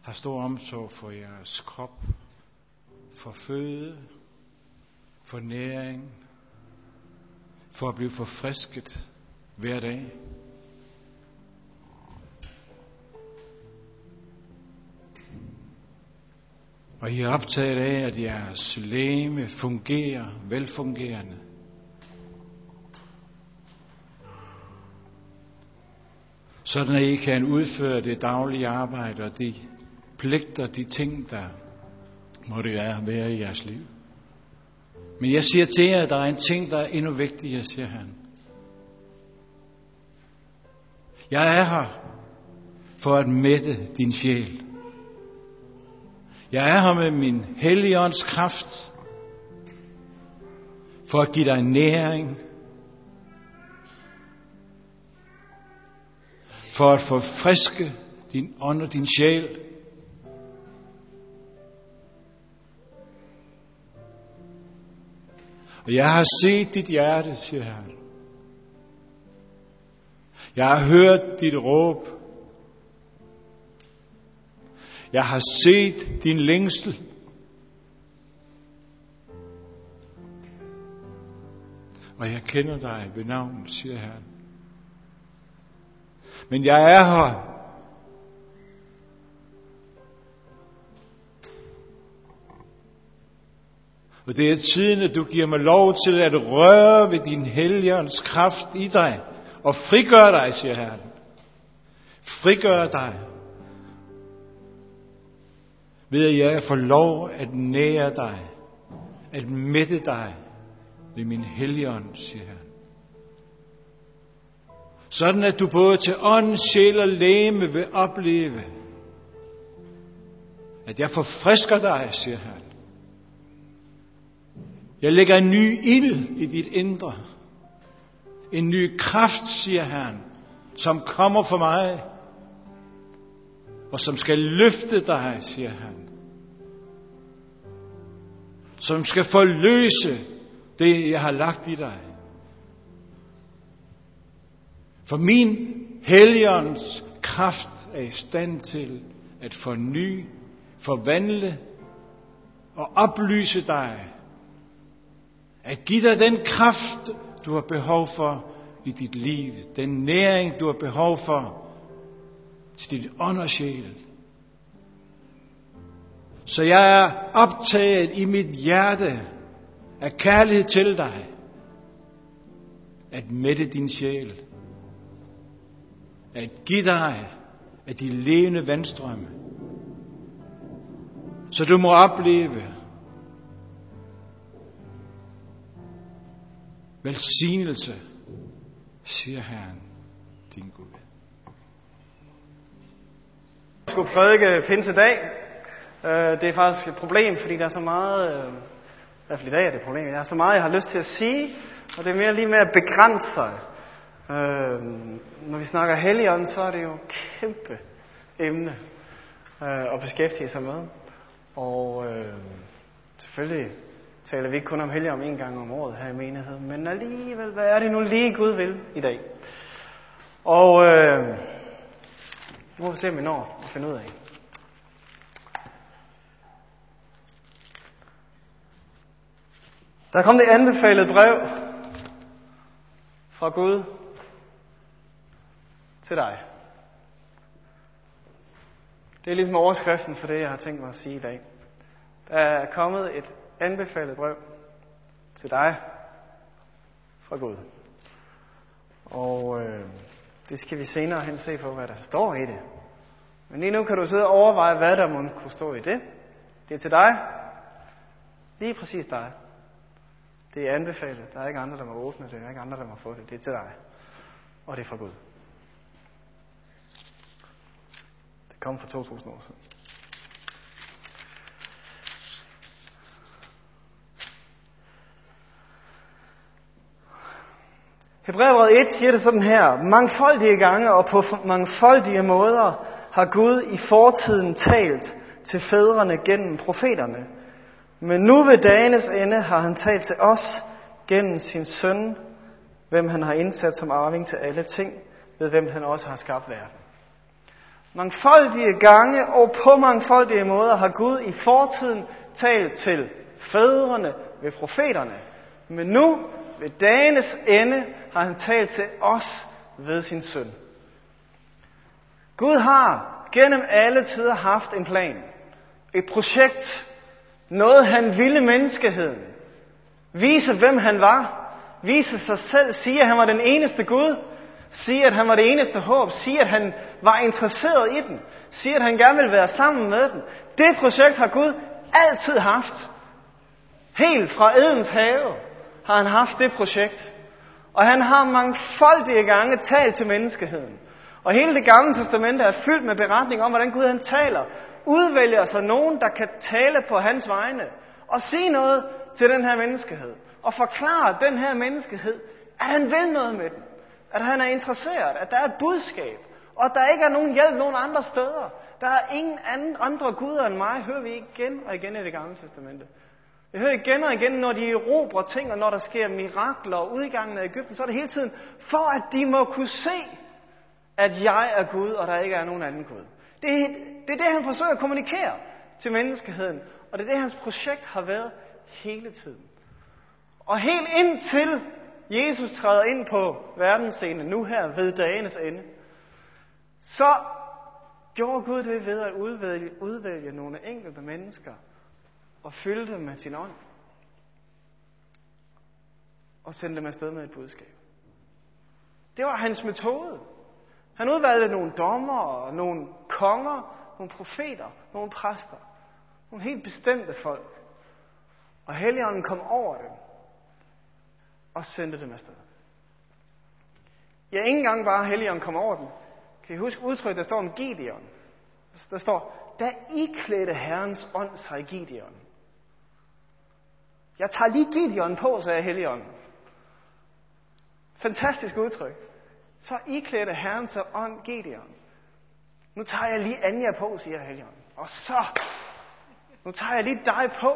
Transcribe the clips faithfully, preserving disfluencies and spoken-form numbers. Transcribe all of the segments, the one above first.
har stor omsorg for jeres krop, for føde, for næring, for at blive forfrisket hver dag. Og I er optaget af, at jeres legeme fungerer velfungerende. Sådan at I kan udføre det daglige arbejde og de pligter, de ting, der måtte være i jeres liv. Men jeg siger til jer, at der er en ting, der er endnu vigtigere, siger han. Jeg er her for at mætte din sjæl. Jeg er her med min Helligånds kraft for at give dig næring, for at forfriske din ånd og din sjæl. Og jeg har set dit hjerte, siger han. Jeg har hørt dit råb. Jeg har set din længsel. Og jeg kender dig ved navn, siger han. Men jeg er her. Og det er tiden, at du giver mig lov til at røre ved din Helligånds kraft i dig. Og frigør dig, siger Herren. Frigør dig. Ved at jeg får lov at nære dig. At mætte dig ved min Helligånd, siger Herren. Sådan at du både til ånd, sjæl og legeme vil opleve, at jeg forfrisker dig, siger Herren. Jeg lægger en ny ild i dit indre. En ny kraft, siger Herren, som kommer fra mig, og som skal løfte dig, siger han. Som skal forløse det, jeg har lagt i dig. For min Helligånds kraft er i stand til at forny, forvandle og oplyse dig. At give dig den kraft, du har behov for i dit liv. Den næring, du har behov for til dit ånd og sjæl. Så jeg er optaget i mit hjerte af kærlighed til dig. At mætte din sjæl. At give dig af de levende vandstrømme. Så du må opleve velsignelse, siger Herren, din Gud. Jeg skulle prædike pinsedag. Det er faktisk et problem, fordi der er så meget, i hvert fald i dag er det et problem, der er så meget, jeg har lyst til at sige, og det er mere lige med at begrænse sig. Når vi snakker Helligånden, så er det jo et kæmpe emne at beskæftige sig med. Og selvfølgelig taler vi ikke kun om Helligånden en gang om året her i menigheden, men alligevel, hvad er det nu lige Gud vil i dag? Og øh, nu må vi se, om vi når at finde ud af. Der kom det anbefalede brev fra Gud til dig. Det er ligesom overskriften for det, jeg har tænkt mig at sige i dag. Der er kommet et anbefalet brev til dig fra Gud. Og øh, det skal vi senere hen se på, hvad der står i det. Men lige nu kan du sidde og overveje, hvad der må kunne stå i det. Det er til dig. Lige præcis dig. Det er anbefalet. Der er ikke andre, der må åbne det. Der er ikke andre, der må få det. Det er til dig. Og det er fra Gud. Det kom for to tusind år siden. Hebræerbrevet et siger det sådan her: mangfoldige gange og på mangfoldige måder har Gud i fortiden talt til fædrene gennem profeterne. Men nu ved dagenes ende har han talt til os gennem sin søn, hvem han har indsat som arving til alle ting, ved hvem han også har skabt verden. Mangfoldige gange og på mangfoldige måder har Gud i fortiden talt til fædrene ved profeterne. Men nu, ved dagenes ende, har han talt til os ved sin søn. Gud har gennem alle tider haft en plan. Et projekt. Noget han ville menneskeheden. Vise hvem han var. Vise sig selv. Sige at han var den eneste Gud. Sige at han var det eneste håb. Sige at han var interesseret i den. Sige at han gerne ville være sammen med den. Det projekt har Gud altid haft. Helt fra Edens have har han haft det projekt. Og han har mangfoldige gange talt til menneskeheden. Og hele det gamle testamente er fyldt med beretning om, hvordan Gud han taler. Udvælger sig nogen, der kan tale på hans vegne. Og sige noget til den her menneskehed. Og forklare den her menneskehed, at han vil noget med den. At han er interesseret. At der er et budskab. Og at der ikke er nogen hjælp nogen andre steder. Der er ingen andre guder end mig, hører vi igen og igen i det gamle testamente. Vi hører igen og igen, når de erobrer ting, og når der sker mirakler og udgangen af Egypten, så er det hele tiden for, at de må kunne se, at jeg er Gud, og der ikke er nogen anden Gud. Det er, det er det, han forsøger at kommunikere til menneskeheden. Og det er det, hans projekt har været hele tiden. Og helt indtil Jesus træder ind på verdensscenen, nu her ved dagenes ende, så gjorde Gud det ved at udvælge, udvælge nogle enkelte mennesker og fylde dem med sin ånd. Og sende dem afsted med et budskab. Det var hans metode. Han udvalgte nogle dommere, nogle konger, nogle profeter, nogle præster. Nogle helt bestemte folk. Og Helligånden kom over dem. Og sendte dem afsted. Ja, ikke engang bare Helligånden kom over dem. Kan I huske udtrykket, der står om Gideon? Der står, da iklædte Herrens ånd sig Gideon. Jeg tager lige Gideon på, sagde Helligånden. Fantastisk udtryk. Så iklædte Herrens ånd Gideon. Nu tager jeg lige Anja på, siger Helligånden. Og så, nu tager jeg lige dig på.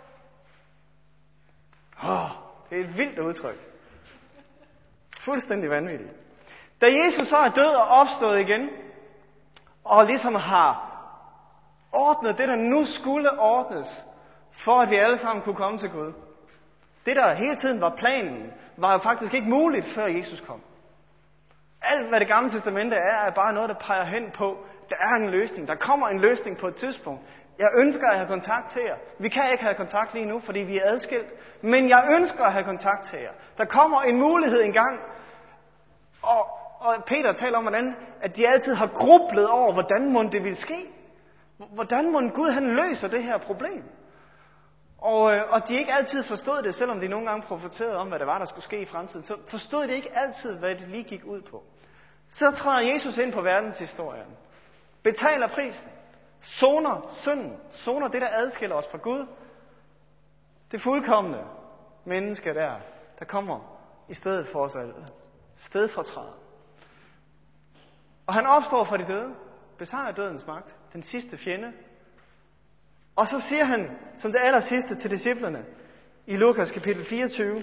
Åh, det er et vildt udtryk. Fuldstændig vanvittigt. Da Jesus så er død og opstået igen, og ligesom har ordnet det, der nu skulle ordnes, for at vi alle sammen kunne komme til Gud. Det, der hele tiden var planen, var jo faktisk ikke muligt, før Jesus kom. Alt, hvad det gamle testamente er, er bare noget, der peger hen på, der er en løsning. Der kommer en løsning på et tidspunkt. Jeg ønsker at have kontakt til jer. Vi kan ikke have kontakt lige nu, fordi vi er adskilt. Men jeg ønsker at have kontakt til jer. Der kommer en mulighed engang. Og, og Peter taler om, hvordan at de altid har grublet over, hvordan må det vil ske. Hvordan må Gud han løser det her problem. Og, og de ikke altid forstod det, selvom de nogle gange profeterede om, hvad det var, der skulle ske i fremtiden. Så forstod de ikke altid, hvad det lige gik ud på. Så træder Jesus ind på verdenshistorien. Betaler prisen. Soner synden. Soner det, der adskiller os fra Gud. Det fuldkomne menneske der, der kommer i stedet for os alle. Stedfortræder. Og han opstår fra de døde. Besejrer dødens magt. Den sidste fjende. Og så siger han, som det aller sidste til disciplerne, i Lukas kapitel fireogtyve,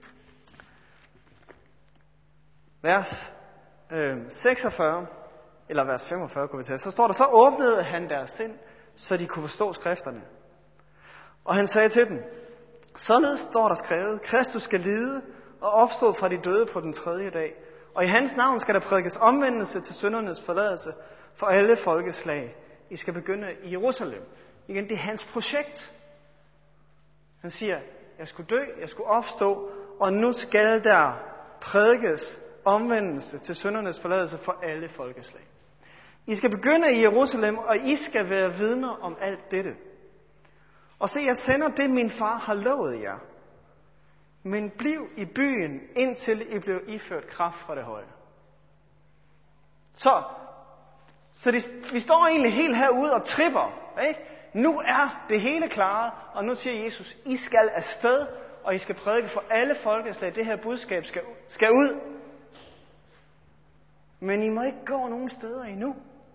vers øh, seksogfyrre, eller vers femogfyrre kunne vi tage, så står der, så åbnede han deres sind, så de kunne forstå skrifterne. Og han sagde til dem, således står der skrevet, Kristus skal lide og opstå fra de døde på den tredje dag, og i hans navn skal der prædikes omvendelse til syndernes forladelse for alle folkeslag. I skal begynde i Jerusalem. Igen, det er hans projekt. Han siger, jeg skulle dø, jeg skulle opstå, og nu skal der prædikes omvendelse til syndernes forladelse for alle folkeslag. I skal begynde i Jerusalem, og I skal være vidner om alt dette. Og se, jeg sender det, min far har lovet jer. Men bliv i byen, indtil I blev iført kraft fra det høje. Så, så de, vi står egentlig helt herude og tripper, ikke? Nu er det hele klaret, og nu siger Jesus, I skal afsted, og I skal prædike for alle folkeslag. Det her budskab skal, skal ud. Men I må ikke gå nogen steder endnu.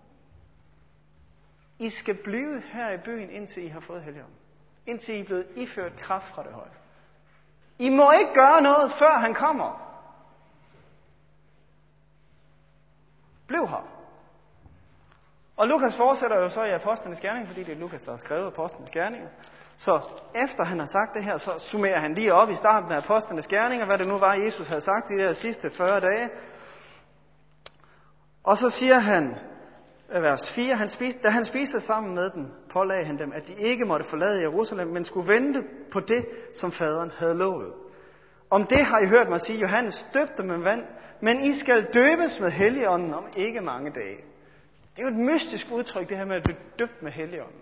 I skal blive her i byen, indtil I har fået Helligånden. Indtil I er blevet iført kraft fra det høje. I må ikke gøre noget, før han kommer. Bliv her. Og Lukas fortsætter jo så i Apostlenes Gerninger, fordi det er Lukas, der har skrevet Apostlenes Gerninger. Så efter han har sagt det her, så summerer han lige op i starten af Apostlenes Gerninger, hvad det nu var, Jesus havde sagt de der sidste fyrre dage. Og så siger han, vers fire, han spiste, da han spiste sammen med dem, pålagde han dem, at de ikke måtte forlade Jerusalem, men skulle vente på det, som faderen havde lovet. Om det har I hørt mig sige, Johannes døbte med vand, men I skal døbes med Helligånden om ikke mange dage. Det er jo et mystisk udtryk, det her med at blive døbt med Helligånden.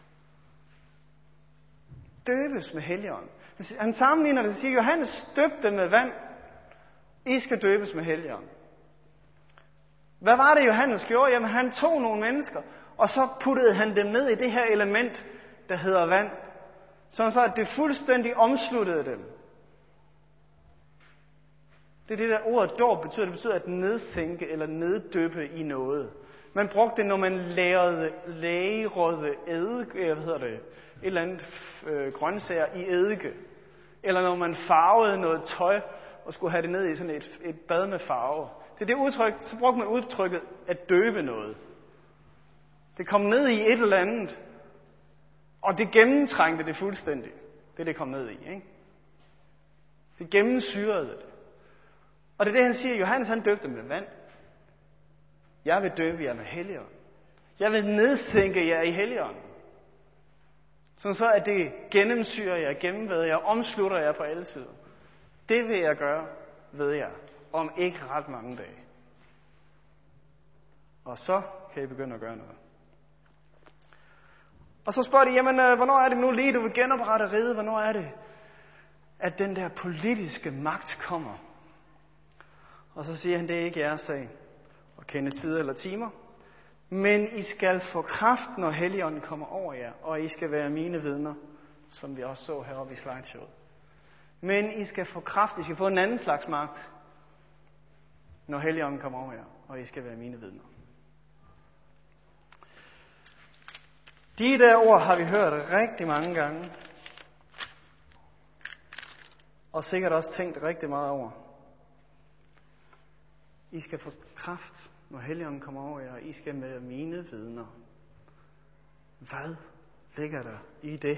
Døbes med Helligånden. Han sammenligner det og siger, Johannes døbte med vand, I skal døbes med Helligånden. Hvad var det, Johannes gjorde? Jamen, han tog nogle mennesker, og så puttede han dem ned i det her element, der hedder vand. Sådan så, at det fuldstændig omsluttede dem. Det er det der ord dåb betyder. Det betyder at nedsænke eller neddøbe i noget. Man brugte det, når man lærede lægerøde eddike, hvad hedder det, et eller andet øh, grøntsager i eddike. Eller når man farvede noget tøj og skulle have det ned i sådan et, et bad med farve. Det er det udtryk, så brugte man udtrykket at døbe noget. Det kom ned i et eller andet, og det gennemtrængte det fuldstændig. Det det kom ned i, ikke? Det gennemsyrede det. Og det er det, han siger. Johannes, han døbte med vand. Jeg vil døbe jer med Helligånden. Jeg vil nedsænke jer i Helligånden. Sådan så, at det gennemsyrer jer, gennemvæder jer, omslutter jer på alle sider. Det vil jeg gøre, ved jeg, om ikke ret mange dage. Og så kan I begynde at gøre noget. Og så spørger de, jamen, hvornår er det nu lige, du vil genoprette riget? Hvornår er det, at den der politiske magt kommer? Og så siger han, det er ikke jeres sag at kende tider eller timer. Men I skal få kraft, når Helligånden kommer over jer, og I skal være mine vidner, som vi også så heroppe i slideshowet. Men I skal få kraft, I skal få en anden slags magt, når Helligånden kommer over jer, og I skal være mine vidner. De der ord har vi hørt rigtig mange gange, og sikkert også tænkt rigtig meget over. I skal få kraft, når Helligånden kommer over jer, og I skal være mine vidner. Hvad ligger der i det?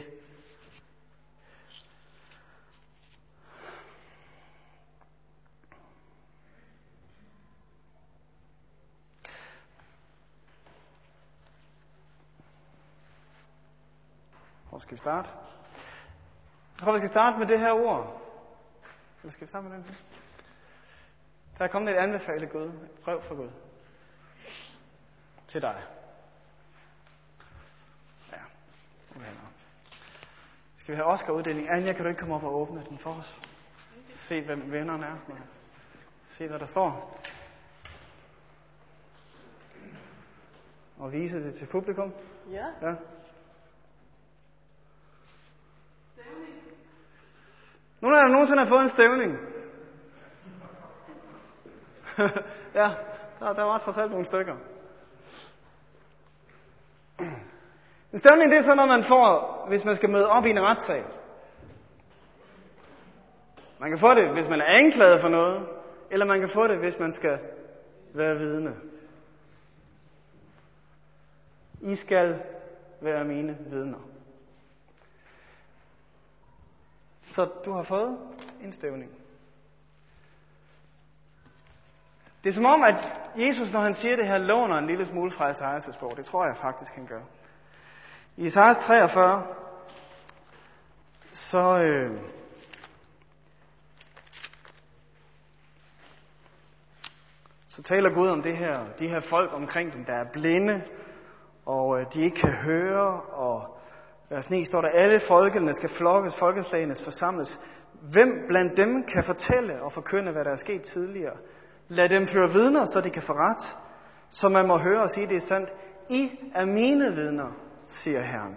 Hvor skal vi starte? Jeg tror, vi skal starte med det her ord. Eller skal vi starte med den? Der er kommet et anbefalet Gud, et brev fra Gud. Til dig. Ja, okay. Skal vi have Oscar-uddeling? Anja, kan du ikke komme op og åbne den for os? Se, hvem vennerne er. Se, hvad der står. Og vise det til publikum. Ja. Ja. Nogen af jer nogensinde har fået en stævning? Ja, der, der var trods alt nogle stykker. En stævning, det er sådan noget, man får, hvis man skal møde op i en retssag. Man kan få det, hvis man er anklaget for noget, eller man kan få det, hvis man skal være vidne. I skal være mine vidner. Så du har fået en stævning. Det er som om, at Jesus, når han siger det her, låner en lille smule fra Esajas bog. Det tror jeg faktisk, han gør. I Esajas treogfyrre, så, øh, så taler Gud om det her, de her folk omkring dem, der er blinde, og øh, de ikke kan høre, og vers ni står der, alle folkene skal flokkes, folkeslagenes forsamles. Hvem blandt dem kan fortælle og forkynde, hvad der er sket tidligere? Lad dem føre vidner, så de kan få ret, så man må høre og sige, det er sandt. I er mine vidner, siger Herren.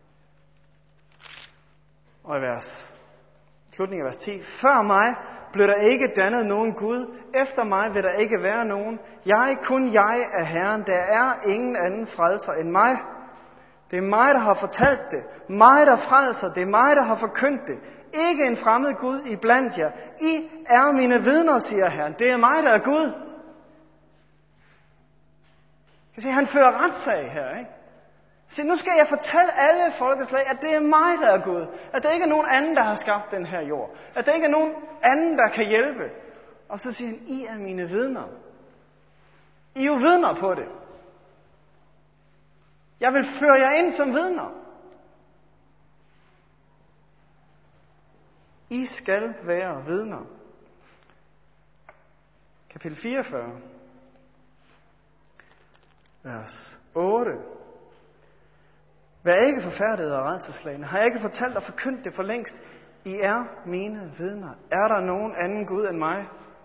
Og i vers, slutningen af vers ti. Før mig blev der ikke dannet nogen Gud. Efter mig vil der ikke være nogen. Jeg, kun jeg er Herren. Der er ingen anden frelser end mig. Det er mig, der har fortalt det. Mig, der frelser. Det er mig, der har forkyndt det. Ikke en fremmed Gud i blandt jer. I er mine vidner, siger Herren. Det er mig, der er Gud. Se, han fører retssag her, ikke? Se, nu skal jeg fortælle alle folkeslag, at det er mig, der er Gud. At der ikke er nogen anden, der har skabt den her jord. At der ikke er nogen anden, der kan hjælpe. Og så siger han, I er mine vidner. I er jo vidner på det. Jeg vil føre jer ind som vidner. I skal være vidner. Kapitel fireogfyrre. Vers otte. Vær ikke forfærdet og rædselsslagne. Har jeg ikke fortalt og forkyndt det for længst? I er mine vidner. Er der nogen anden Gud end mig?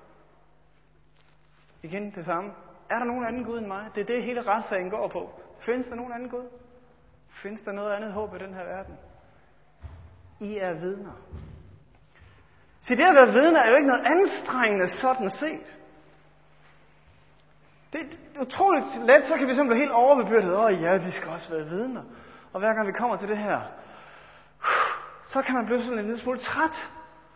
Igen det samme. Er der nogen anden Gud end mig? Det er det hele retssagen går på. Findes der nogen anden Gud? Findes der noget andet håb i den her verden? I er vidner. Så det at være vidner er jo ikke noget anstrengende sådan set. Det er utroligt let, så kan vi simpelthen blive helt overbebyrdet. Åh ja, vi skal også være vidner. Og hver gang vi kommer til det her, så kan man blive sådan en lille smule træt.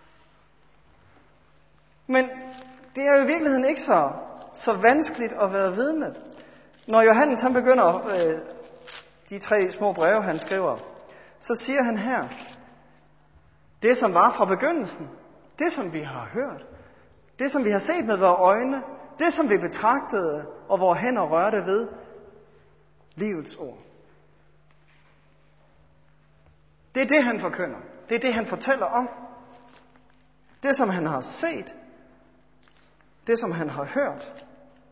Men det er jo i virkeligheden ikke så, så vanskeligt at være vidne. Når Johannes han begynder øh, de tre små breve, han skriver, så siger han her, det som var fra begyndelsen, det som vi har hørt, det som vi har set med vores øjne, det som vi betragtede, og vores hænder rørte ved, livets ord. Det er det, han forkynder. Det er det, han fortæller om. Det, som han har set. Det, som han har hørt.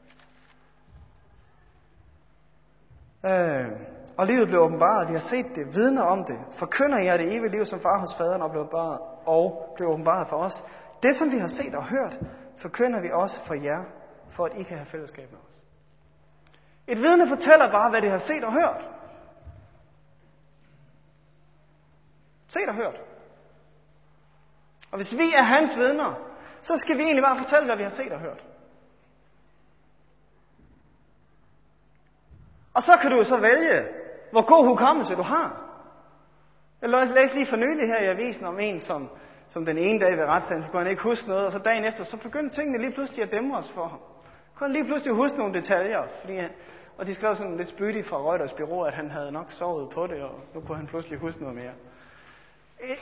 Øh, og livet blev åbenbaret. Vi har set det, vidner om det. Forkynder jer det evige liv, som far hos faderen og blev åbenbaret, og blev åbenbaret for os. Det, som vi har set og hørt, forkynder vi også for jer, for at I kan have fællesskab med os. Et vidne fortæller bare, hvad det har set og hørt. Set og hørt. Og hvis vi er hans vidner, så skal vi egentlig bare fortælle, hvad vi har set og hørt. Og så kan du så vælge, hvor god hukommelse du har. Jeg læste lige for nylig her i avisen om en, som, som den ene dag ved retssagen, så kunne han ikke huske noget, og så dagen efter, så begyndte tingene lige pludselig at dæmre os for ham. Så kunne han lige pludselig huske nogle detaljer, fordi han, og de skrev sådan lidt spydigt fra Reuters bureau, at han havde nok sovet på det, og nu kunne han pludselig huske noget mere. Et,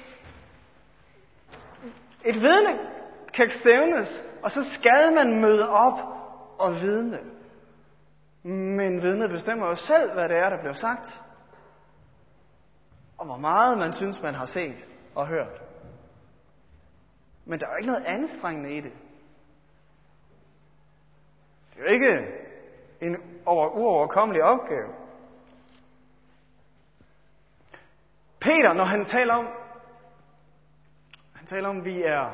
et vidne kan stævnes, og så skal man møde op og vidne. Men vidnet bestemmer jo selv, hvad det er, der bliver sagt. Og hvor meget man synes, man har set og hørt. Men der er jo ikke noget anstrengende i det. Det er jo ikke en over, uoverkommelig opgave. Peter, når han taler om, han taler om, at vi er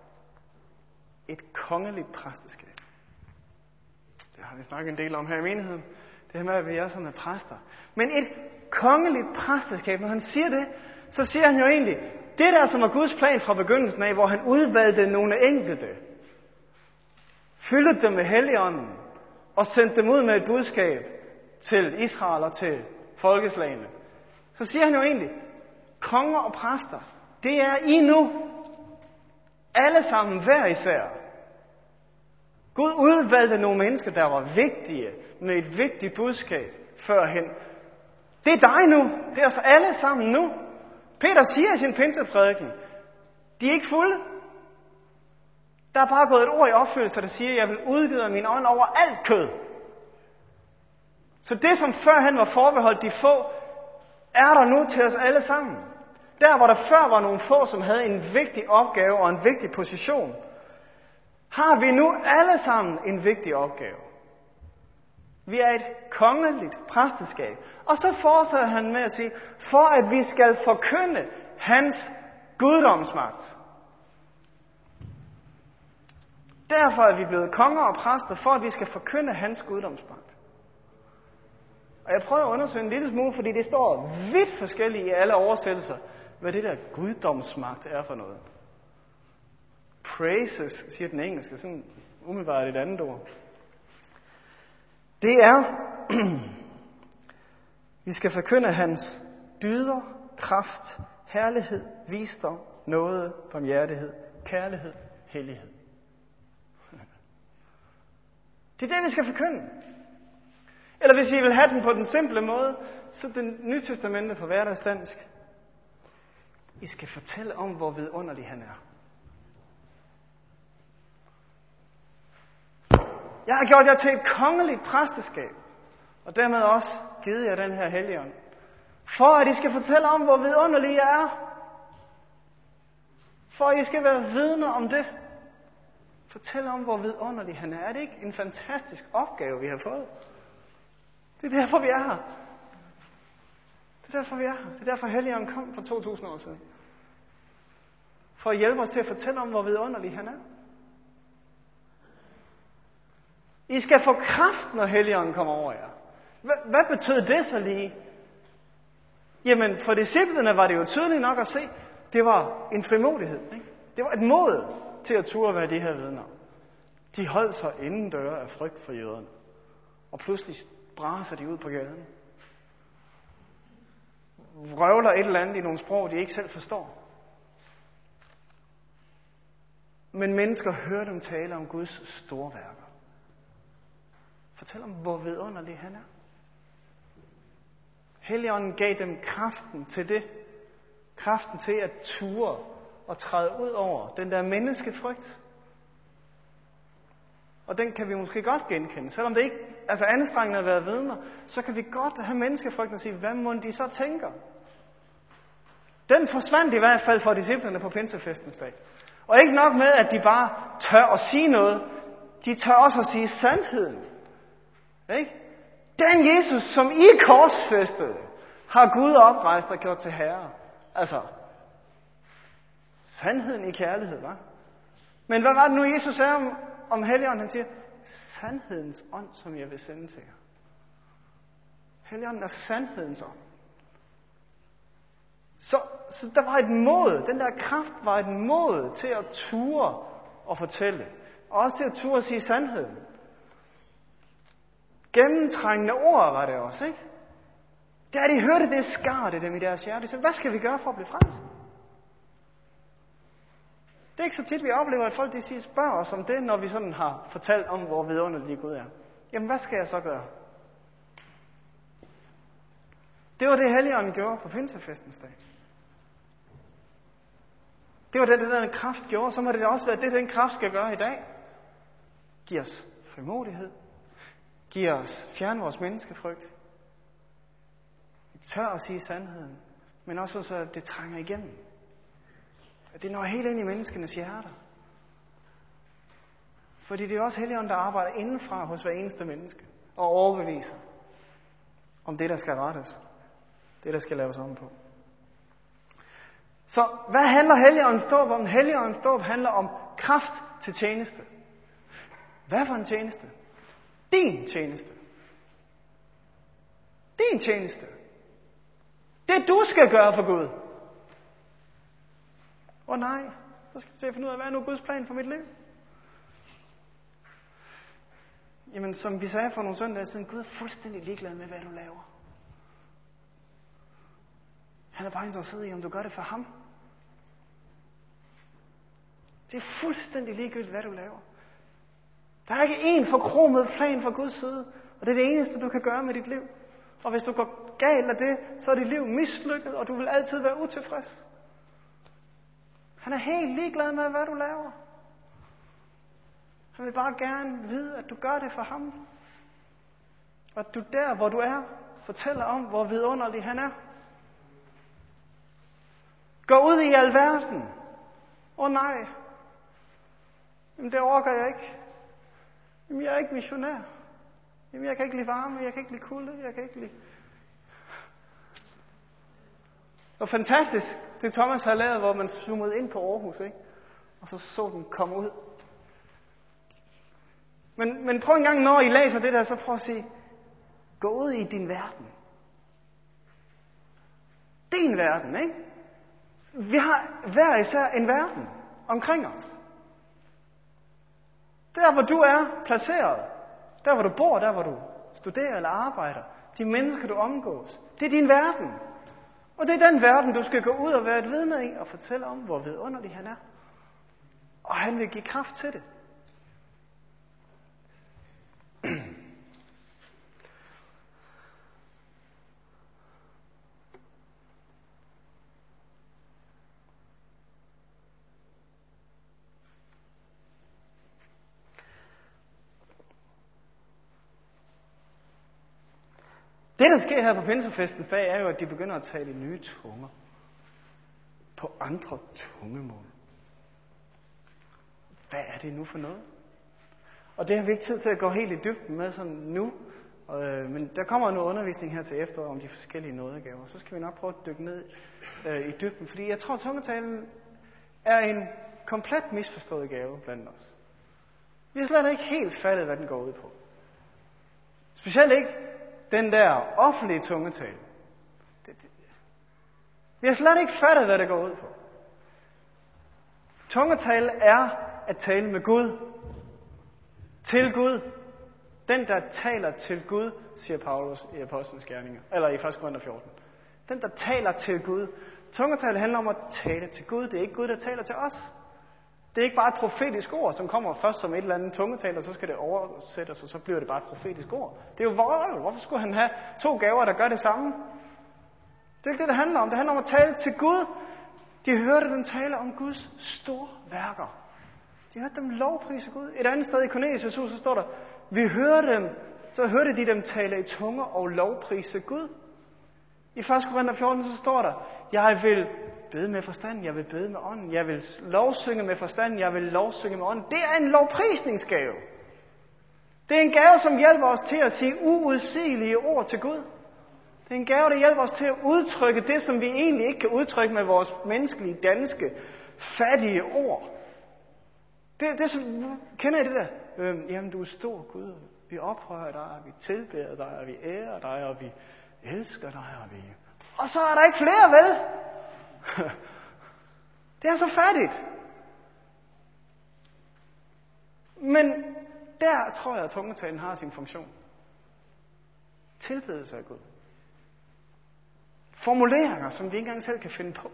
et kongeligt præsteskab. Det har vi snakket en del om her i menigheden. Det her med, at vi er sådan en præster. Men et kongeligt præsteskab, når han siger det, så siger han jo egentlig, det der som var Guds plan fra begyndelsen af, hvor han udvalgte nogle enkelte, fyldte dem med Helligånden, og sendte dem ud med et budskab til Israel og til folkeslagene. Så siger han jo egentlig, konger og præster, det er I nu. Alle sammen, hver især. Gud udvalgte nogle mennesker, der var vigtige, med et vigtigt budskab førhen. Det er dig nu. Det er os alle sammen nu. Peter siger i sin pinseprædiken, de er ikke fulde. Der er bare gået et ord i opfyldelse, der siger, jeg vil udgyde min ånd over alt kød. Så det, som førhen var forbeholdt de få, er der nu til os alle sammen. Der, hvor der før var nogle få, som havde en vigtig opgave og en vigtig position, har vi nu alle sammen en vigtig opgave. Vi er et kongeligt præsteskab. Og så fortsætter han med at sige, for at vi skal forkynde hans guddomsmagt. Derfor er vi blevet konger og præster, for at vi skal forkynde hans guddomsmagt. Og jeg prøver at undersøge en lille smule, fordi det står vidt forskelligt i alle oversættelser, hvad det der guddomsmagt er for noget. Praises, siger den engelske, sådan umiddelbart et andet ord. Det er, vi skal forkynde hans dyder, kraft, herlighed, visdom, nåde, barmhjertighed, kærlighed, hellighed. Det er det, vi skal forkynde. Eller hvis I vil have den på den simple måde, så den Nye Testamente på hverdagsdansk. I skal fortælle om, hvor vidunderlig han er. Jeg har gjort jer til et kongeligt præsteskab, og dermed også givet jer den her Helligånd, for at I skal fortælle om, hvor vidunderlig jeg er. For at I skal være vidner om det. Fortæl om, hvor vidunderlig han er. Er det ikke en fantastisk opgave, vi har fået? Det er derfor, vi er her. Det er derfor, vi er her. Det er derfor, Helligånden kom for to tusind år siden. For at hjælpe os til at fortælle om, hvor vidunderlig han er. I skal få kraft, når Helligånden kommer over jer. Hvad betød det så lige? Jamen, for disciplene var det jo tydeligt nok at se, det var en frimodighed. Ikke? Det var et mod til at turde være de her vidner. De holdt sig indendøre af frygt for jøderne. Og pludselig braser de ud på gaden. Vrøvler et eller andet i nogle sprog, de ikke selv forstår. Men mennesker hører dem tale om Guds store værker. Fortæl om, hvor vidunderlig han er. Helligånden gav dem kraften til det. Kraften til at ture og træde ud over den der menneskefrygt. Og den kan vi måske godt genkende. Selvom det ikke altså anstrengende at være vidner, så kan vi godt have menneskefrygt og sige, hvad må de så tænker? Den forsvandt i hvert fald for disciplene på pinsefestens dag. Og ikke nok med, at de bare tør at sige noget. De tør også at sige sandheden. Ikke? Den Jesus, som I korsfæstede, har Gud oprejst og gjort til herre. Altså, sandheden i kærlighed, hva'? Men hvad var det nu, Jesus sagde om, om Helligånden? Han siger, sandhedens ånd, som jeg vil sende til jer. Helligånden er sandhedens ånd. Så, så der var et mod, den der kraft var et mod til at ture og fortælle. Og også til at ture og sige sandheden. Gennemtrængende ord var det også, ikke? Da de hørte det, skar det dem i deres hjerte. De sagde, hvad skal vi gøre for at blive frelst? Det er ikke så tit, vi oplever, at folk de siger, spørger os om det, når vi sådan har fortalt om, hvor vidunderlig Gud er. Jamen, hvad skal jeg så gøre? Det var det, Helligånden gjorde på pinsefestens dag. Det var det, det den kraft gjorde. Så må det også være det, den kraft skal gøre i dag. Giv os frimodighed. Giv os fjerne vores menneskefrygt. Vi tør at sige sandheden, men også så, at det trænger igennem. At det når helt ind i menneskenes hjerter. Fordi det er også Helligånden, der arbejder indenfra hos hver eneste menneske. Og overbeviser om det, der skal rettes. Det, der skal laves om på. Så hvad handler Helligåndens dåb om? Helligåndens dåb handler om kraft til tjeneste. Hvad for en tjeneste? Din tjeneste. Din tjeneste. Det du skal gøre for Gud. Åh oh, nej, så skal jeg finde ud af, hvad er nu Guds plan for mit liv? Jamen, som vi sagde for nogle søndage siden, Gud er fuldstændig ligeglad med, hvad du laver. Han er bare interesseret i, om du gør det for ham. Det er fuldstændig ligegyldigt, hvad du laver. Der er ikke én forkromet plan fra Guds side, og det er det eneste, du kan gøre med dit liv. Og hvis du går galt af det, så er dit liv mislykket, og du vil altid være utilfreds. Han er helt ligeglad med, hvad du laver. Han vil bare gerne vide, at du gør det for ham. Og at du der, hvor du er, fortæller om, hvor vidunderlig han er. Gå ud i alverden. Åh oh, nej. Jamen det orker jeg ikke. Jamen jeg er ikke missionær. Jamen jeg kan ikke lide varme, jeg kan ikke lide kulde, jeg kan ikke lide... Og fantastisk, det Thomas har lavet, hvor man zoomede ind på Aarhus, ikke? Og så så den komme ud. Men, men prøv en gang, når I læser det der, så prøv at sige, gå ud i din verden. Din verden, ikke? Vi har hver især en verden omkring os. Der hvor du er placeret, der hvor du bor, der hvor du studerer eller arbejder, de mennesker du omgås, det er din verden. Og det er den verden, du skal gå ud og være et vidne i og fortælle om, hvor vidunderlig han er. Og han vil give kraft til det. det, der sker her på pinsefestens dag, er jo, at de begynder at tale i nye tunger. På andre tungemål. Hvad er det nu for noget? Og det har vi ikke tid til at gå helt i dybden med sådan nu. Øh, men der kommer noget undervisning her til efteråret om de forskellige nådegaver. Så skal vi nok prøve at dykke ned øh, i dybden. Fordi jeg tror, at tungetalen er en komplet misforstået gave blandt os. Vi har slet ikke helt fattet, hvad den går ud på. Specielt ikke den der offentlige tungetale. Det, det. Vi har slet ikke fattet, hvad det går ud på. Tungetale er at tale med Gud. Til Gud. Den, der taler til Gud, siger Paulus i Apostlenes Gerninger, eller i første Korinther fjorten. Den, der taler til Gud. Tungetale handler om at tale til Gud. Det er ikke Gud, der taler til os. Det er ikke bare et profetisk ord, som kommer først som et eller andet tungetale, og så skal det oversættes, og så bliver det bare et profetisk ord. Det er jo vrøvl. Hvorfor skulle han have to gaver, der gør det samme? Det er ikke det, det handler om. Det handler om at tale til Gud. De hørte dem tale om Guds store værker. De hørte dem lovprise Gud. Et andet sted i Cornelius' hus, så står der, vi hørte dem, så hørte de dem tale i tunger og lovprise Gud. I første Korinther fjorten, så står der, jeg vil bede med forstand, jeg vil bede med ånden, jeg vil lovsynge med forstand, jeg vil lovsynge med ånden. Det er en lovprisningsgave. Det er en gave, som hjælper os til at sige uudsigelige ord til Gud. Det er en gave, der hjælper os til at udtrykke det, som vi egentlig ikke kan udtrykke med vores menneskelige, danske, fattige ord. Det, det som, kender I det der? Øhm, jamen, du er stor, Gud. Vi ophøjer dig, og vi tilbeder dig, og vi ærer dig, og vi elsker dig, og vi... Og så er der ikke flere, vel? Det er så fattigt. Men der tror jeg, at tungetalen har sin funktion. Tilbedelse af Gud. Formuleringer, som vi ikke engang selv kan finde på.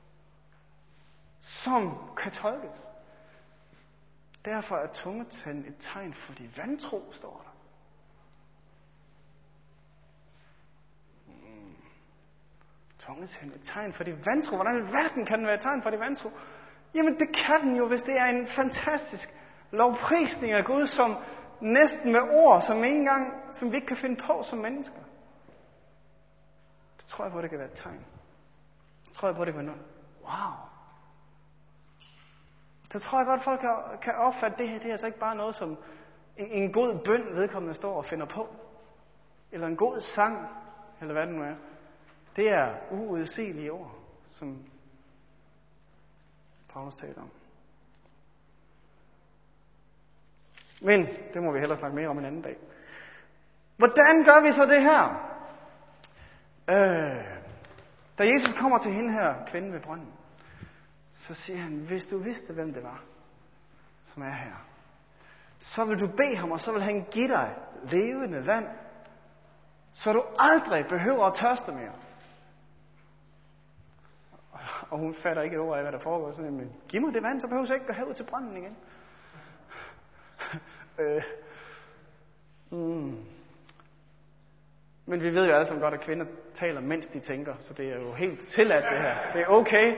Som kan tolkes. Derfor er tungetalen et tegn for de vantro, står der. Mm. Tungetalen et tegn for de vantro. Hvordan i verden kan den være et tegn for de vantro? Jamen det kan den jo, hvis det er en fantastisk lovprisning af Gud, som næsten med ord, som ikke engang, som vi ikke kan finde på som mennesker. Det tror jeg på, det kan være et tegn. Det tror jeg på, det kan være noget. Wow. Så tror jeg godt, folk kan opfatte det her. Det er altså ikke bare noget som en, en god bøn, vedkommende står og finder på. Eller en god sang, eller hvad det nu er. Det er uudsigelige ord, som Paulus taler om. Men det må vi hellere snakke mere om en anden dag. Hvordan gør vi så det her? Øh, da Jesus kommer til hende her, kvinden ved brønden, så siger han, hvis du vidste, hvem det var, som er her, så vil du bede ham, og så vil han give dig levende vand, så du aldrig behøver at tørste mere. Og hun fatter ikke over af, hvad der foregår. Så men giv mig det vand, så behøver jeg ikke gå herud til brønden igen. øh. mm. Men vi ved jo alle sammen godt, at kvinder taler, mens de tænker, så det er jo helt tilladt det her. Det er okay.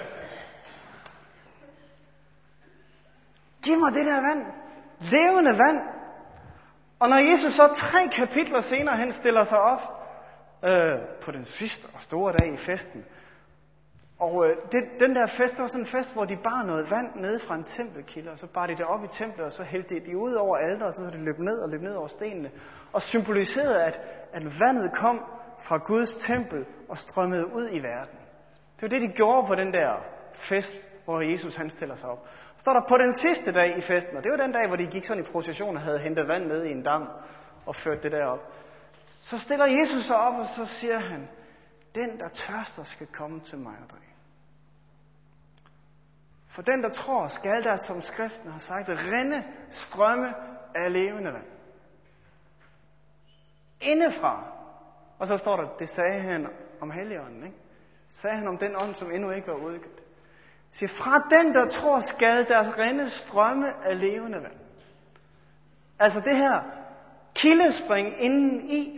Giv mig det der vand. Levende vand. Og når Jesus så tre kapitler senere hen stiller sig op øh, på den sidste og store dag i festen. Og øh, det, den der fest var sådan en fest, hvor de bar noget vand ned fra en tempelkilde, og så bar de det op i templet, og så hældte de ud over alteret, og så det løb ned og løb ned over stenene. Og symboliserede, at, at vandet kom fra Guds tempel og strømmede ud i verden. Det var det, de gjorde på den der fest, hvor Jesus han stiller sig op. Så står der på den sidste dag i festen, og det var den dag, hvor de gik sådan i procession og havde hentet vand ned i en dam og ført det derop. Så stiller Jesus sig op, og så siger han, den der tørster skal komme til mig og drikke. For den der tror, skal der, som skriften har sagt, rinde strømme af levende vand. Indefra. Og så står der, det sagde han om Helligånden, ikke? Sagde han om den ånd, som endnu ikke var udgivet. Så fra den, der tror, skal der rinde strømme af levende vand. Altså det her kildespring inden i.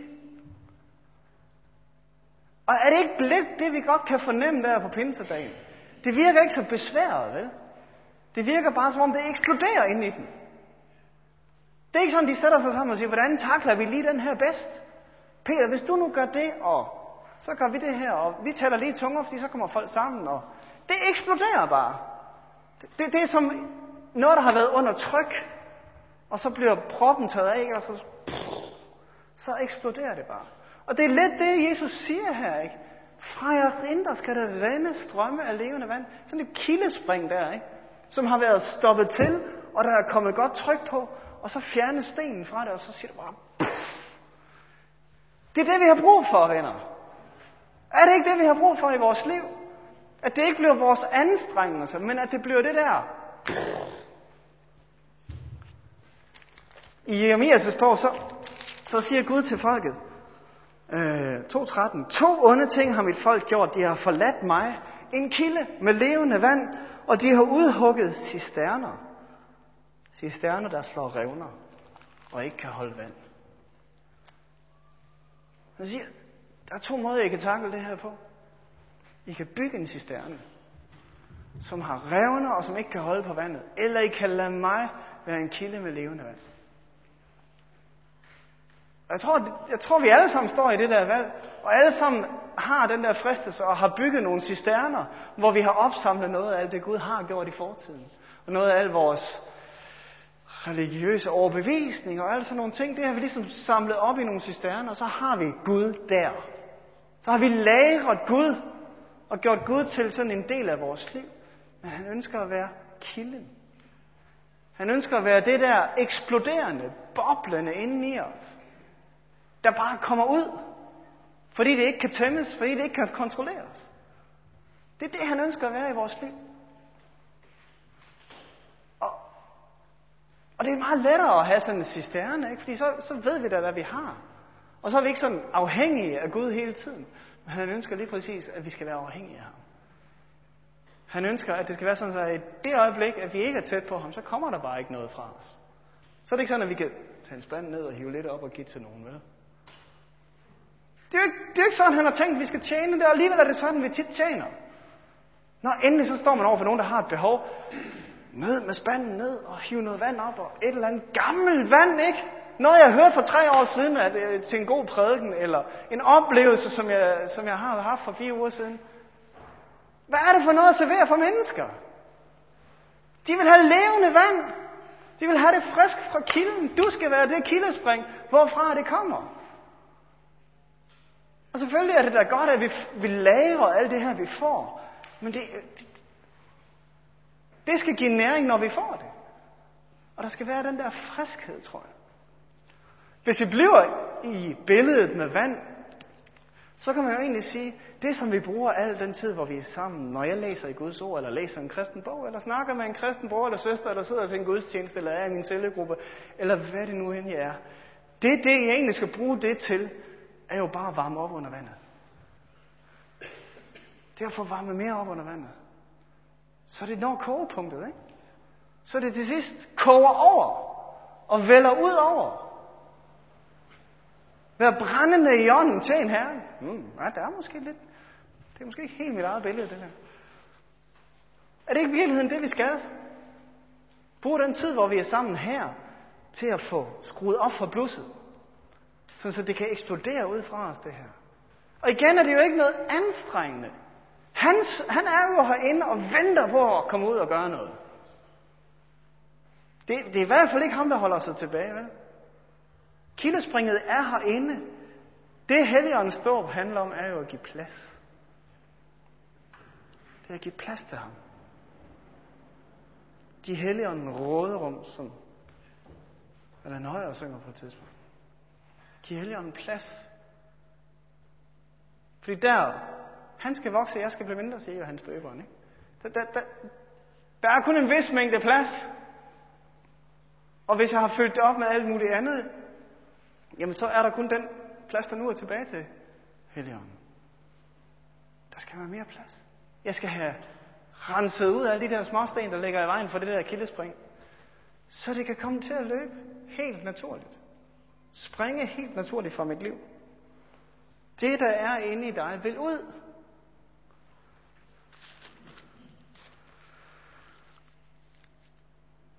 Og er det ikke lidt det, vi godt kan fornemme der på pinsedagen? Det virker ikke så besværet, vel? Det virker bare, som om det eksploderer inde i den. Det er ikke sådan, de sætter sig sammen og siger, hvordan takler vi lige den her bedst? Peter, hvis du nu gør det, og så gør vi det her, og vi taler lige tunger, fordi så kommer folk sammen, og det eksploderer bare. Det, det, det er som noget, der har været under tryk, og så bliver proppen taget af, og så, så eksploderer det bare. Og det er lidt det, Jesus siger her, ikke? Fra jeres indre skal der rende strømme af levende vand. Sådan et kildespring der, ikke? Som har været stoppet til, og der er kommet godt tryk på, og så fjerne stenen fra det, og så siger det bare, puff. Det er det, vi har brug for, venner. Er det ikke det, vi har brug for i vores liv? At det ikke bliver vores anstrengelser, men at det bliver det der. I Jeremias' bog, så, så siger Gud til folket, øh, to tretten, to onde ting har mit folk gjort. De har forladt mig, en kilde med levende vand, og de har udhugget cisterner. Cisterner, der slår revner og ikke kan holde vand. Han siger, der er to måder, I kan takle det her på. I kan bygge en cisterne, som har revner og som ikke kan holde på vandet. Eller I kan lade mig være en kilde med levende vand. Jeg tror, jeg tror, vi alle sammen står i det der valg, og alle sammen har den der fristelse og har bygget nogle cisterner, hvor vi har opsamlet noget af alt det, Gud har gjort i fortiden. Og noget af al vores religiøse overbevisning og alle sådan nogle ting, det har vi ligesom samlet op i nogle cisterner, og så har vi Gud der. Så har vi lagret Gud og gjort Gud til sådan en del af vores liv. Men han ønsker at være kilden. Han ønsker at være det der eksploderende, boblende inde i os, der bare kommer ud, fordi det ikke kan tæmmes, fordi det ikke kan kontrolleres. Det er det, han ønsker at være i vores liv. Og, og det er meget lettere at have sådan en cisterne, ikke? Fordi så, så ved vi da, hvad vi har. Og så er vi ikke sådan afhængige af Gud hele tiden. Men han ønsker lige præcis, at vi skal være afhængige af ham. Han ønsker, at det skal være sådan, at i det øjeblik, at vi ikke er tæt på ham, så kommer der bare ikke noget fra os. Så er det ikke sådan, at vi kan tage en spand ned og hive lidt op og give til nogen, vel? Det er, ikke, det er ikke sådan, han har tænkt, at vi skal tjene det, og alligevel er det sådan, vi tit tjener. Når endelig så står man over for nogen, der har et behov. Ned med spanden ned og hive noget vand op, og et eller andet gammelt vand, ikke? Noget, jeg hørte for tre år siden, at, øh, til en god prædiken, eller en oplevelse, som jeg, som jeg har haft for fire uger siden. Hvad er det for noget at servere for mennesker? De vil have levende vand. De vil have det frisk fra kilden. Du skal være det kildespring, hvorfra det kommer. Og selvfølgelig er det da godt, at vi, vi lagrer alt det her, vi får. Men det, det, det skal give næring, når vi får det. Og der skal være den der friskhed, tror jeg. Hvis vi bliver i billedet med vand, så kan man jo egentlig sige, det som vi bruger al den tid, hvor vi er sammen, når jeg læser i Guds ord, eller læser en kristen bog, eller snakker med en kristen bror eller søster, eller sidder til en gudstjeneste, eller er i min cellegruppe, eller hvad det nu end er. Det, det jeg egentlig skal bruge det til, er jo bare at varme op under vandet. Det er at få varme mere op under vandet. Så det når kogepunktet, ikke? Så det til sidst koger over, og vælger ud over. Vær brændende i ånden til en herre. Hmm, ja, det er måske lidt, det er måske ikke helt mit eget billede, det der. Er det ikke i virkeligheden det, vi skal? Brug den tid, hvor vi er sammen her, til at få skruet op for blusset. Så det kan eksplodere ud fra os, det her. Og igen er det jo ikke noget anstrengende. Han, han er jo herinde og venter på at komme ud og gøre noget. Det, det er i hvert fald ikke ham, der holder sig tilbage, vel? Kildespringet er herinde. Det Helligåndens dåb handler om, er jo at give plads. Det er at give plads til ham. Give Helligånden råderum, som eller en højere synger på et tidspunkt. Giv Helligånden plads. Fordi der, han skal vokse, jeg skal blive mindre, siger Johannes Døberen, ikke? Der, der, der, der er kun en vis mængde plads. Og hvis jeg har fyldt det op med alt muligt andet, jamen så er der kun den plads, der nu er tilbage til Helligånden. Der skal være mere plads. Jeg skal have renset ud af alle de der småsten, der ligger i vejen for det der kildespring. Så det kan komme til at løbe helt naturligt. Springe helt naturligt fra mit liv. Det, der er inde i dig, vil ud.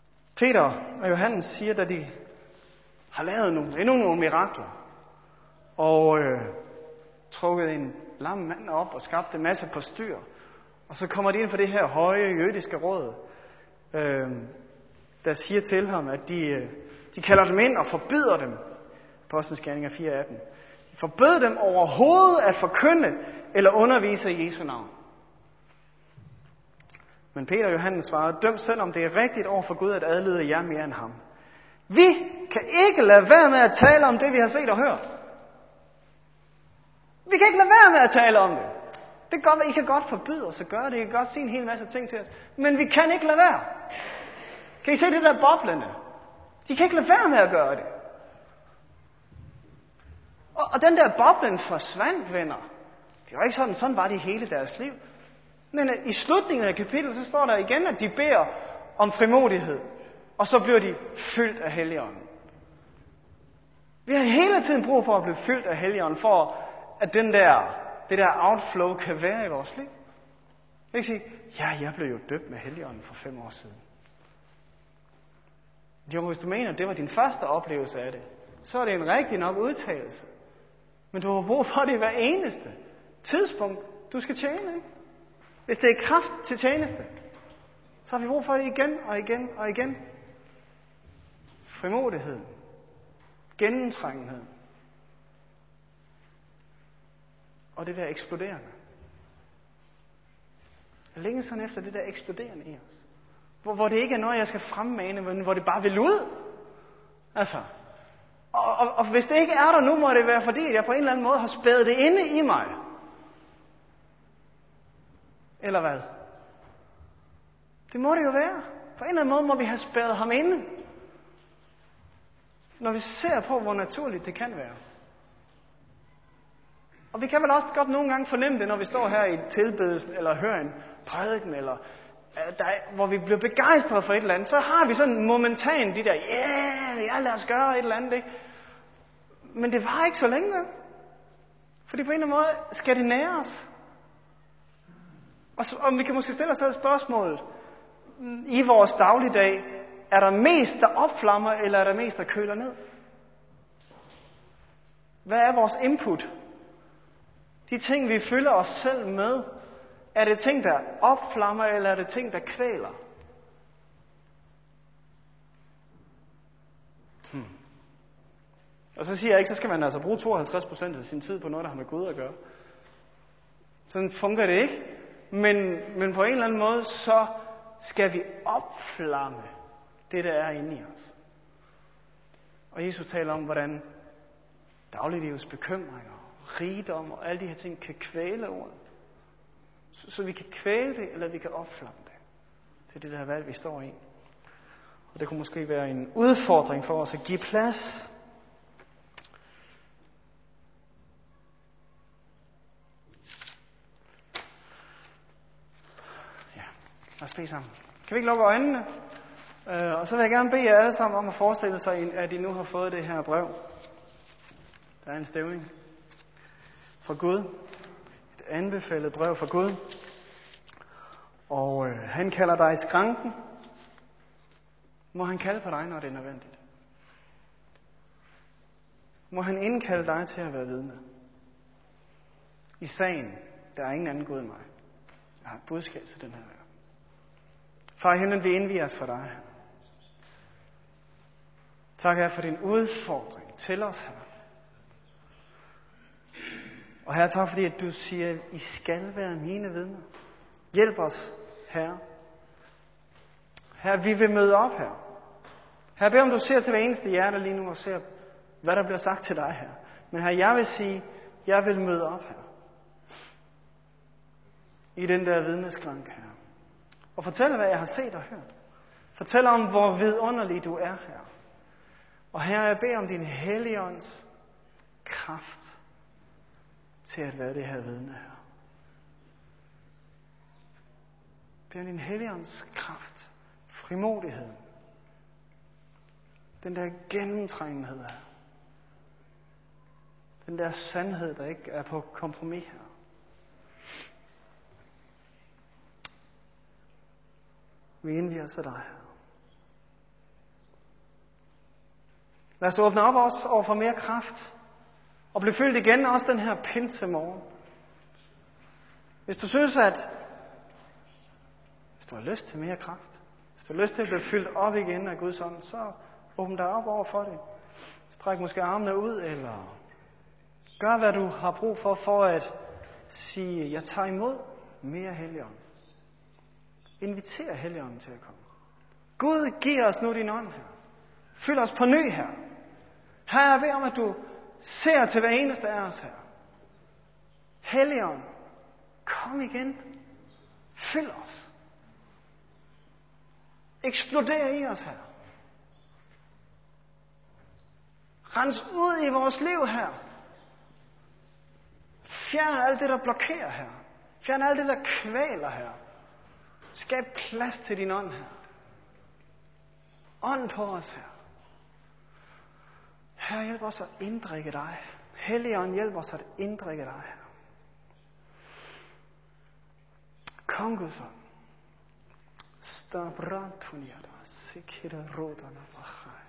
Peter og Johannes siger, da de har lavet nogle, endnu nogle mirakler, og øh, trukket en lam mand op og skabt en masse på styr. Og så kommer de ind for det her høje jødiske råd, øh, der siger til ham, at de, øh, de kalder dem ind og forbyder dem. Apostlenes Gerninger fire atten. De forbød dem overhovedet at forkynde eller undervise i Jesu navn. Men Peter og Johannes svarede, døm selv om det er rigtigt over for Gud at adlyde jer mere end ham. Vi kan ikke lade være med at tale om det, vi har set og hørt. Vi kan ikke lade være med at tale om det. Det kan godt være, I kan godt forbyde os at gøre det. I kan godt sige en hel masse ting til os. Men vi kan ikke lade være. Kan I se det der boblende? De kan ikke lade være med at gøre det. Og, og den der boblen forsvandt, venner. Det var ikke sådan, sådan var det hele deres liv. Men i slutningen af kapitlet, så står der igen, at de beder om frimodighed. Og så bliver de fyldt af Helligånden. Vi har hele tiden brug for at blive fyldt af Helligånden, for at den der, det der outflow kan være i vores liv. Jeg kan sige, ja, jeg blev jo døbt med Helligånden for fem år siden. Jo, hvis du mener, det var din første oplevelse af det, så er det en rigtig nok udtalelse. Men du har brug for det hver eneste tidspunkt, du skal tjene, ikke? Hvis det er kraft til tjeneste, så har vi brug for det igen og igen og igen. Frimodigheden. Gennemtrængenheden. Og det der eksploderende. Jeg længes sådan efter det der eksploderende i os. Hvor, hvor det ikke er noget, jeg skal fremmane, men hvor det bare vil ud. Altså. Og, og, og hvis det ikke er der nu, må det være fordi, jeg på en eller anden måde har spædet det inde i mig. Eller hvad? Det må det jo være. På en eller anden måde må vi have spærret ham inde. Når vi ser på, hvor naturligt det kan være. Og vi kan vel også godt nogle gange fornemme det, når vi står her i tilbedelsen, eller hører en prædiken, eller der, hvor vi bliver begejstret for et eller andet, så har vi sådan momentant de der, yeah, ja, lad os gøre et eller andet, ikke? Men det var ikke så længe, vel? Fordi på en eller anden måde skal det nære os. Og, så, og vi kan måske stille os selv spørgsmål. I vores dagligdag, er der mest, der opflammer, eller er der mest, der køler ned? Hvad er vores input? De ting, vi fylder os selv med, er det ting, der opflammer, eller er det ting, der kvæler? Hmm. Og så siger jeg ikke, så skal man altså bruge tooghalvtreds procent af sin tid på noget, der har med Gud at gøre. Sådan fungerer det ikke. Men, men på en eller anden måde, så skal vi opflamme det, der er inde i os. Og Jesus taler om, hvordan dagliglivets bekymringer, rigdom og alle de her ting kan kvæle ordet. Så, så vi kan kvæle det, eller vi kan opflamme det. Det er det der valg, vi står i. Og det kunne måske være en udfordring for os at give plads. Ja, lad os bede sammen. Kan vi ikke lukke øjnene? Uh, og så vil jeg gerne bede jer alle sammen om at forestille sig, at I nu har fået det her brev. Der er en stævning fra Gud. Et anbefalet brev fra Gud. Og uh, han kalder dig i skranken. Må han kalde på dig, når det er nødvendigt. Må han indkalde dig til at være vidne. I sagen, der er ingen anden Gud end mig. Jeg har et budskab til den her verden. Far i himlen, vi indviger os for dig her. Tak her for din udfordring til os her. Og her tak fordi, at du siger, at I skal være mine vidner. Hjælp os, Herre. Herre, vi vil møde op her. Herre, bed om du ser til hver eneste hjerte lige nu og ser, hvad der bliver sagt til dig her. Men Herre, jeg vil sige, jeg vil møde op her. I den der vidneskranke her. Og fortælle, hvad jeg har set og hørt. Fortæl om, hvor vidunderlig du er her. Og Herre, jeg beder om din Helligånds kraft til at være det her vidne her. Jeg beder om din Helligånds kraft, frimodighed. Den der gennemtrængenhed her. Den der sandhed, der ikke er på kompromis her. Vi indviger os for dig her. Lad os åbne op os over for mere kraft og blive fyldt igen også den her pinsemorgen. Hvis du synes, at hvis du har lyst til mere kraft, hvis du har lyst til at blive fyldt op igen af Guds ånd, så åbn dig op over for det. Stræk måske armene ud, eller gør, hvad du har brug for, for at sige, jeg tager imod mere Helligånd. Inviter Helligånden til at komme. Gud, giv os nu din ånd her. Fyld os på ny her. Her er jeg ved om, at du ser til hver eneste af os her. Helligånd, kom igen. Fyld os. Eksploder i os her. Rens ud i vores liv her. Fjern alt det, der blokerer her. Fjern alt det, der kvæler her. Skab plads til din ånd her. Ånd på os her. Herre, hjælp os at inddrikke dig. Helligånd, hjælp os at inddrikke dig her. Kom, Guds ånd. Stabratuniada, sikira rodana bachai.